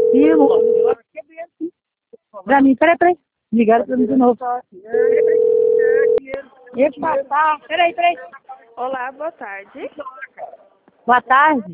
Ih, amor. Pra mim, peraí. Ligaram pra mim de novo. Epa, tá. Peraí. Olá, boa tarde. Boa tarde.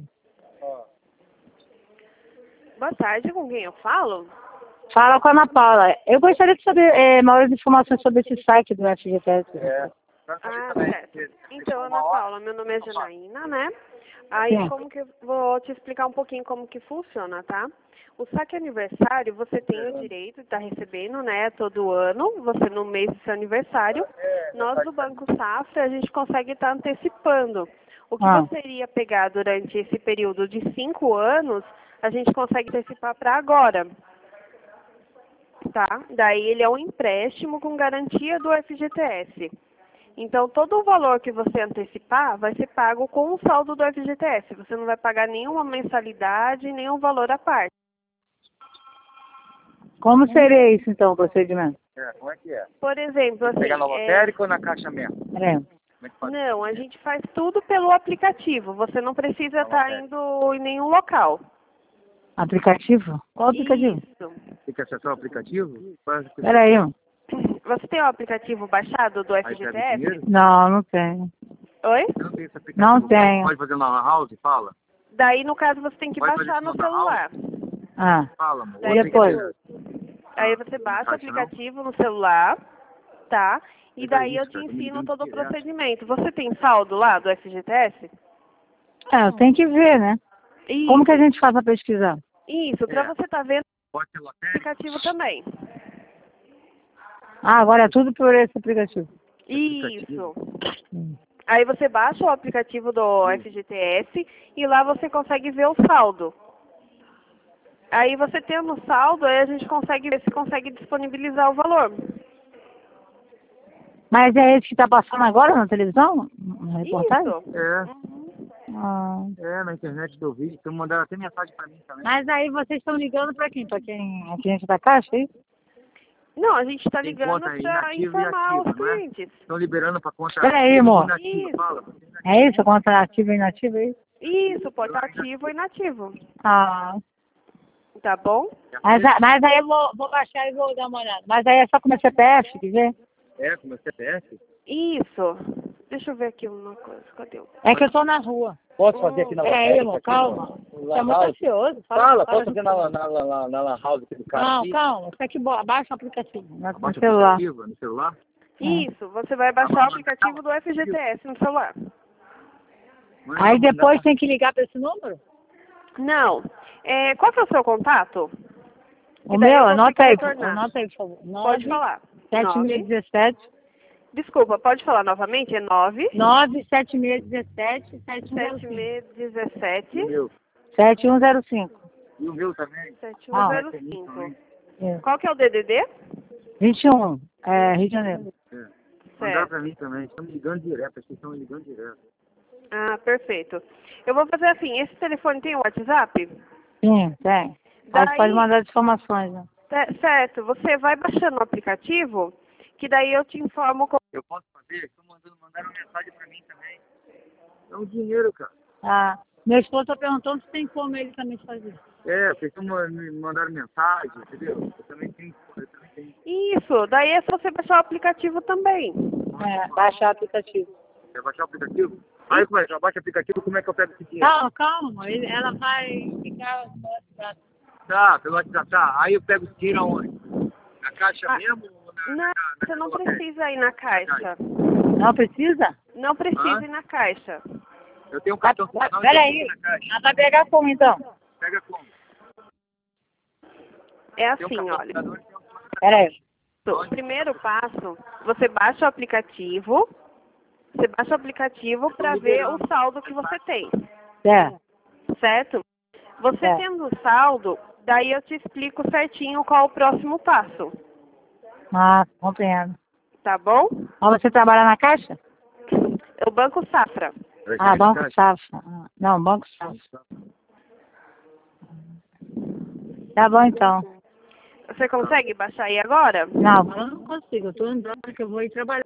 Boa tarde, com quem eu falo? Fala com a Ana Paula. Eu gostaria de saber maiores informações sobre esse site do FGTS. Ah, certo. Então, Ana Paula, meu nome é Janaína, né? Aí, Sim. como que eu vou te explicar um pouquinho como que funciona, tá? O saque aniversário, você tem o direito de estar recebendo, né, todo ano, você no mês do seu aniversário. Nós do Banco Safra, a gente consegue estar antecipando. O que você iria pegar durante esse período de 5 anos, a gente consegue antecipar para agora. Tá? Daí ele é um empréstimo com garantia do FGTS. Então, todo o valor que você antecipar vai ser pago com o saldo do FGTS. Você não vai pagar nenhuma mensalidade, nenhum valor à parte. Como seria isso, então, o procedimento? Como é que é? Por exemplo, assim... Pegar na lotérica ou na caixa mesmo? Peraí. Como é que faz? Não, a gente faz tudo pelo aplicativo. Você não precisa estar indo em nenhum local. Aplicativo? Qual aplicativo? Isso. Tem que acessar o aplicativo? Peraí, ó. Você tem o aplicativo baixado do Aí pega o FGTS? dinheiro? Não tenho. Oi? Você não tem esse aplicativo? Não tenho. Pode fazer na house? Fala. Daí, no caso, você tem que Pode baixar fazer no isso na celular. Ah, Fala, amor. Daí e depois? Aí você baixa o Caixa, não? aplicativo no celular, tá? E Mas daí é eu isso, te cara, tô ensino ligando todo o direto. procedimento. Você tem saldo lá do FGTS? eu tenho que ver, né? Isso, Como que a gente faz pra pesquisar? isso, pra você tá vendo Pode ser o lotérica? aplicativo também. Ah, agora é tudo por esse aplicativo. Isso. Hum. Aí você baixa o aplicativo do FGTS e lá você consegue ver o saldo. Aí você tendo o saldo, aí a gente consegue ver se consegue disponibilizar o valor. Mas é esse que tá passando agora na televisão? Na reportagem? Isso. É, Ah. na internet que eu vi. Então mandaram até mensagem pra mim também. Mas aí vocês estão ligando pra quem? Pra quem é cliente da Caixa, é isso? Não, a gente está Tem ligando conta para inativa e informar ativa, os não é? clientes. Estão liberando pra conta Peraí, amor. inativa, Isso. fala. É isso? Conta ativa e inativa, é isso? Isso, pode estar ativo ou inativo. Ah. Tá bom? Mas aí eu vou baixar e vou dar uma olhada. Mas aí é só com meu CPF, quer ver? É, com meu CPF? Isso. Deixa eu ver aqui uma coisa. Cadê o... É que eu tô na rua. Posso fazer aqui na Peraí, amor, calma. Você é muito ansioso. Fala, posso fazer na lan house aqui do cara Não, aqui? calma. Você que baixa o aplicativo. No Baixa o celular. aplicativo no celular? Isso, você vai baixar o aplicativo do FGTS no celular. Aí depois tem que ligar pra esse número? Não. Qual que é o seu contato? O daí eu meu, vou anota ter que aí, retornar. anota aí, por favor. Pode falar. 7617 Desculpa, pode falar novamente? É 97617 7617 7105. E o meu também? 7105. É. Qual que é o DDD? 21, Rio de Janeiro. Mandaram pra mim também. Estão me ligando direto, vocês estão me ligando direto. Ah, perfeito. Eu vou fazer assim, esse telefone tem o WhatsApp? Sim, tem. Aí você pode mandar as informações, né? Certo, você vai baixando o aplicativo, que daí eu te informo como... Eu posso fazer? Mandaram mensagem pra mim também. É um dinheiro, cara. Ah, meu esposo tá perguntando se tem como ele também fazer. Vocês me mandaram mensagem, entendeu? Eu também tenho. Isso, daí é só você baixar o aplicativo também. Baixar o aplicativo. Quer baixar o aplicativo? Aí como é? Já baixa o aplicativo, como é que eu pego esse dinheiro? Calma. Ela vai ficar... Tá, pelo WhatsApp, tá. Aí eu pego o dinheiro aonde? Na caixa mesmo? Ou Não, você não precisa ir na caixa. Não precisa? Não precisa ir na caixa. Eu tenho um cartão fiscal. Peraí, ela vai pegar como então? Pega como? É assim, olha. Peraí. O primeiro passo, você baixa o aplicativo. Você baixa o aplicativo para ver o saldo que você tem. Certo? Você tendo o saldo, daí eu te explico certinho qual o próximo passo. Ah, compreendo. Tá bom? Mas você trabalha na Caixa? É o Banco Safra. Ah, Banco Safra. Não, Banco Safra. Tá bom então. Você consegue baixar aí agora? Não, eu não consigo. Eu tô andando que eu vou ir trabalhar.